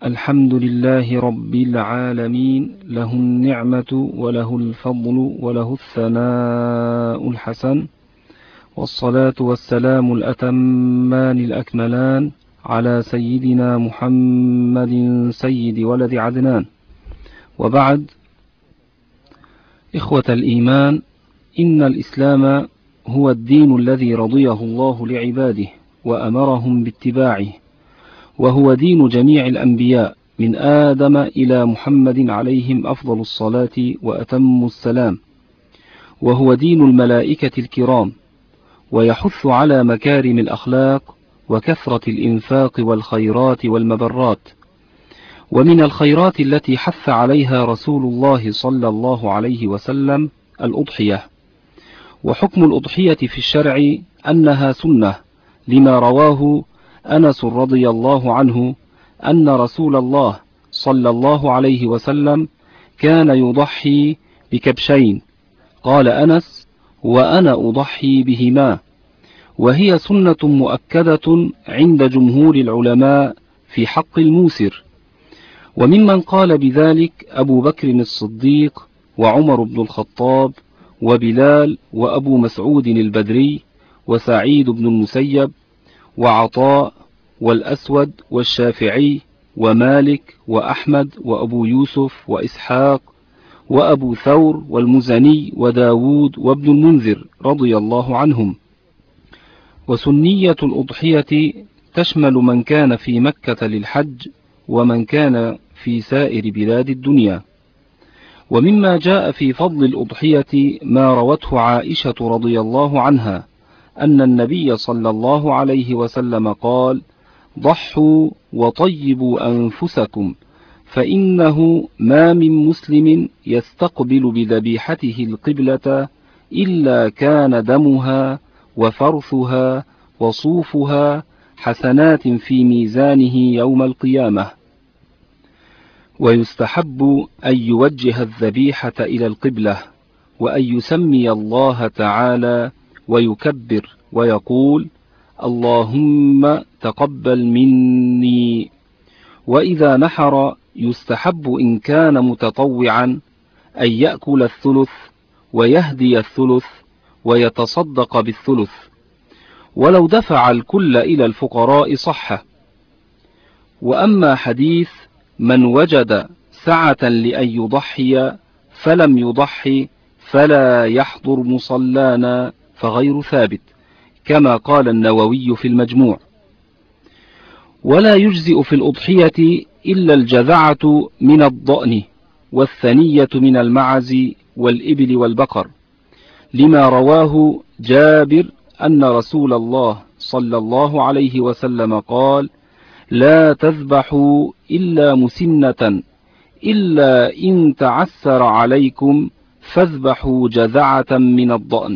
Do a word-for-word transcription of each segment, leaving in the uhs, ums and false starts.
الحمد لله رب العالمين، له النعمة وله الفضل وله الثناء الحسن، والصلاة والسلام الأتمان الأكملان على سيدنا محمد سيد ولد عدنان. وبعد، إخوة الإيمان، إن الإسلام هو الدين الذي رضيه الله لعباده وأمرهم باتباعه، وهو دين جميع الأنبياء من آدم إلى محمد عليهم أفضل الصلاة وأتم السلام، وهو دين الملائكة الكرام، ويحث على مكارم الأخلاق وكثرة الإنفاق والخيرات والمبرات. ومن الخيرات التي حث عليها رسول الله صلى الله عليه وسلم الأضحية. وحكم الأضحية في الشرع أنها سنة، لما رواه أنس رضي الله عنه أن رسول الله صلى الله عليه وسلم كان يضحي بكبشين. قال أنس: وأنا أضحي بهما. وهي سنة مؤكدة عند جمهور العلماء في حق الموسر. وممن قال بذلك أبو بكر الصديق وعمر بن الخطاب وبلال وأبو مسعود البدري وسعيد بن المسيب وعطاء والأسود والشافعي ومالك وأحمد وأبو يوسف وإسحاق وأبو ثور والمزني وداود وابن المنذر رضي الله عنهم. وسنية الأضحية تشمل من كان في مكة للحج ومن كان في سائر بلاد الدنيا. ومما جاء في فضل الأضحية ما روته عائشة رضي الله عنها أن النبي صلى الله عليه وسلم قال: ضحوا وطيبوا أنفسكم، فإنه ما من مسلم يستقبل بذبيحته القبلة إلا كان دمها وفرثها وصوفها حسنات في ميزانه يوم القيامة. ويستحب أن يوجه الذبيحة إلى القبلة، وأن يسمي الله تعالى ويكبر ويقول: اللهم تقبل مني. وإذا نحر يستحب إن كان متطوعا أن يأكل الثلث ويهدي الثلث ويتصدق بالثلث، ولو دفع الكل إلى الفقراء صح. وأما حديث من وجد سعة لأن يضحي فلم يضحي فلا يحضر مصلانا فغير ثابت، كما قال النووي في المجموع. ولا يجزئ في الأضحية إلا الجذعة من الضأن، والثنية من المعز والإبل والبقر، لما رواه جابر أن رسول الله صلى الله عليه وسلم قال: لا تذبحوا إلا مسنة، إلا إن تعسر عليكم فاذبحوا جذعة من الضأن.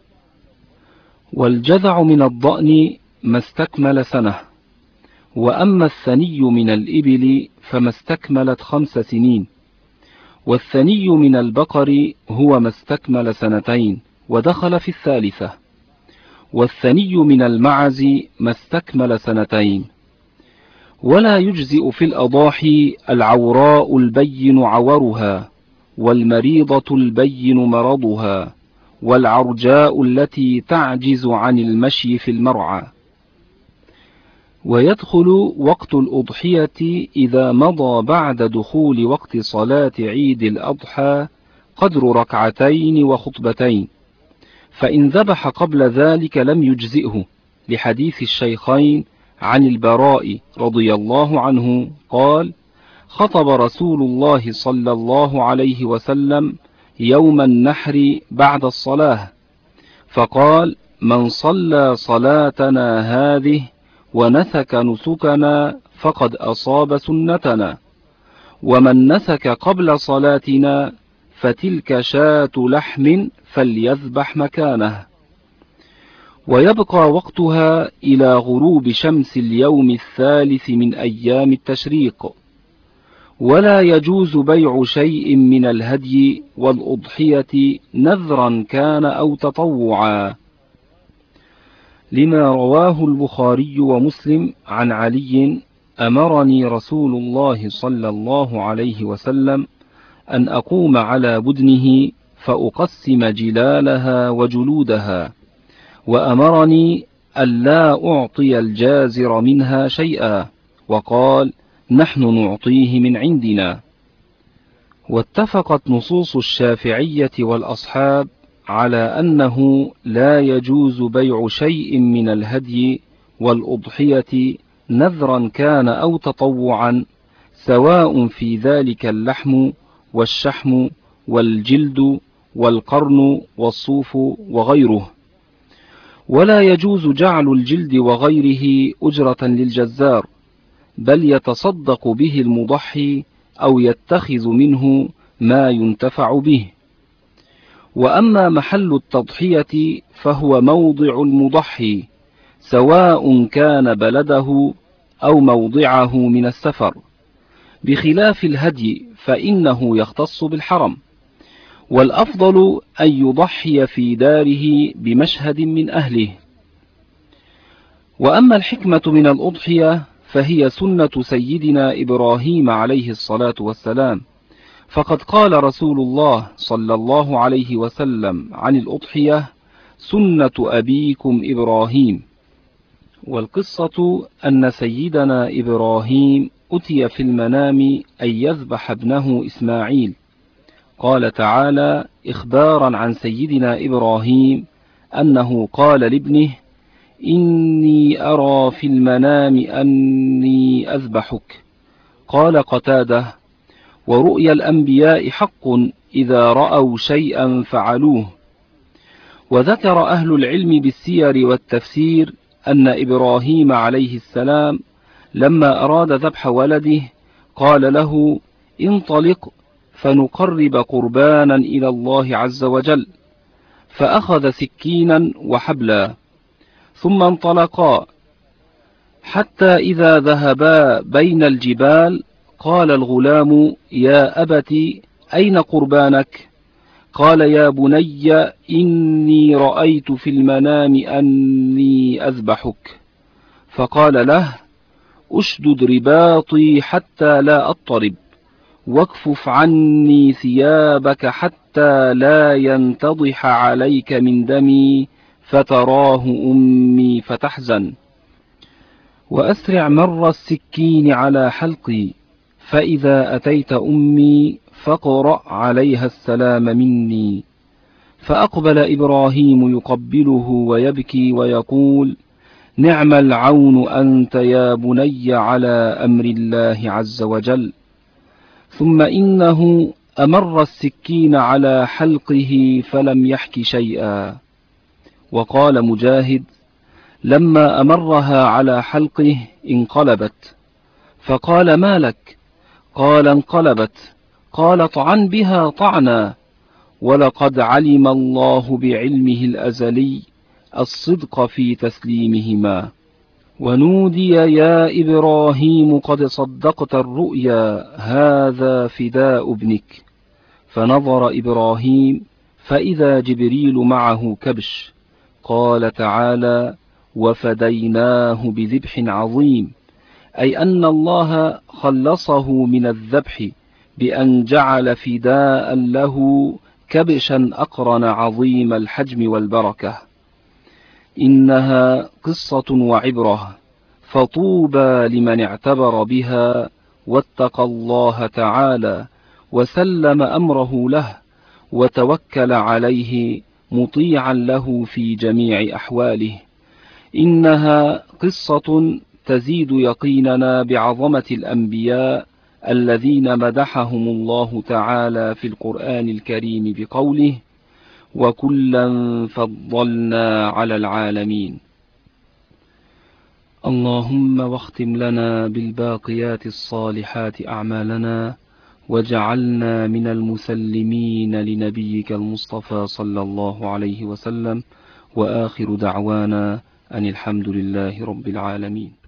والجذع من الضأن ما استكمل سنة. وأما الثني من الإبل فما استكملت خمس سنين. والثني من البقر هو ما استكمل سنتين ودخل في الثالثة. والثني من المعز ما استكمل سنتين. ولا يجزئ في الأضاحي العوراء البين عورها، والمريضة البين مرضها، والعرجاء التي تعجز عن المشي في المرعى. ويدخل وقت الأضحية إذا مضى بعد دخول وقت صلاة عيد الأضحى قدر ركعتين وخطبتين، فإن ذبح قبل ذلك لم يجزئه، لحديث الشيخين عن البراء رضي الله عنه قال: خطب رسول الله صلى الله عليه وسلم يوم النحر بعد الصلاة فقال: من صلى صلاتنا هذه ونسك نسكنا فقد أصاب سنتنا، ومن نسك قبل صلاتنا فتلك شاة لحم فليذبح مكانه. ويبقى وقتها إلى غروب شمس اليوم الثالث من أيام التشريق. ولا يجوز بيع شيء من الهدي والأضحية نذرا كان أو تطوعا، لما رواه البخاري ومسلم عن علي أمرني رسول الله صلى الله عليه وسلم أن أقوم على بدنه فأقسم جلالها وجلودها، وأمرني ألا أعطي الجازر منها شيئا، وقال: نحن نعطيه من عندنا. واتفقت نصوص الشافعية والأصحاب على أنه لا يجوز بيع شيء من الهدي والأضحية نذرا كان أو تطوعا، سواء في ذلك اللحم والشحم والجلد والقرن والصوف وغيره. ولا يجوز جعل الجلد وغيره أجرة للجزار، بل يتصدق به المضحي أو يتخذ منه ما ينتفع به. وأما محل التضحية فهو موضع المضحي، سواء كان بلده أو موضعه من السفر، بخلاف الهدي فإنه يختص بالحرم. والأفضل أن يضحي في داره بمشهد من أهله. وأما الحكمة من الأضحية فهي سنة سيدنا إبراهيم عليه الصلاة والسلام، فقد قال رسول الله صلى الله عليه وسلم عن الأضحية: سنة أبيكم إبراهيم. والقصة أن سيدنا إبراهيم أتي في المنام أن يذبح ابنه إسماعيل. قال تعالى إخبارا عن سيدنا إبراهيم أنه قال لابنه: إني أرى في المنام أني أذبحك. قال قتادة: ورؤيا الأنبياء حق، إذا رأوا شيئا فعلوه. وذكر أهل العلم بالسير والتفسير أن إبراهيم عليه السلام لما أراد ذبح ولده قال له: انطلق فنقرب قربانا إلى الله عز وجل، فأخذ سكينا وحبلا، ثم انطلقا حتى إذا ذهبا بين الجبال قال الغلام: يا أبت أين قربانك؟ قال: يا بني إني رأيت في المنام أني أذبحك. فقال له: أشدد رباطي حتى لا أضطرب، واكفف عني ثيابك حتى لا ينتضح عليك من دمي فتراه أمي فتحزن، وأسرع مر السكين على حلقي، فإذا أتيت أمي فاقرأ عليها السلام مني. فأقبل إبراهيم يقبله ويبكي ويقول: نعم العون أنت يا بني على أمر الله عز وجل. ثم إنه أمر السكين على حلقه فلم يحك شيئا. وقال مجاهد: لما أمرها على حلقه انقلبت، فقال: ما لك؟ قال: انقلبت. قال: طعن بها طعنا، ولقد علم الله بعلمه الأزلي الصدق في تسليمهما. ونودي: يا إبراهيم قد صدقت الرؤيا، هذا فداء ابنك. فنظر إبراهيم فإذا جبريل معه كبش. قال تعالى: وفديناه بذبح عظيم، أي أن الله خلصه من الذبح بأن جعل فداء له كبشا أقرن عظيم الحجم والبركة. إنها قصة وعبرة، فطوبى لمن اعتبر بها واتقى الله تعالى وسلم أمره له وتوكل عليه مطيعا له في جميع أحواله. إنها قصة تزيد يقيننا بعظمة الأنبياء الذين مدحهم الله تعالى في القرآن الكريم بقوله: وكلا فضلنا على العالمين. اللهم واختم لنا بالباقيات الصالحات أعمالنا، واجعلنا من المسلمين لنبيك المصطفى صلى الله عليه وسلم. وآخر دعوانا أن الحمد لله رب العالمين.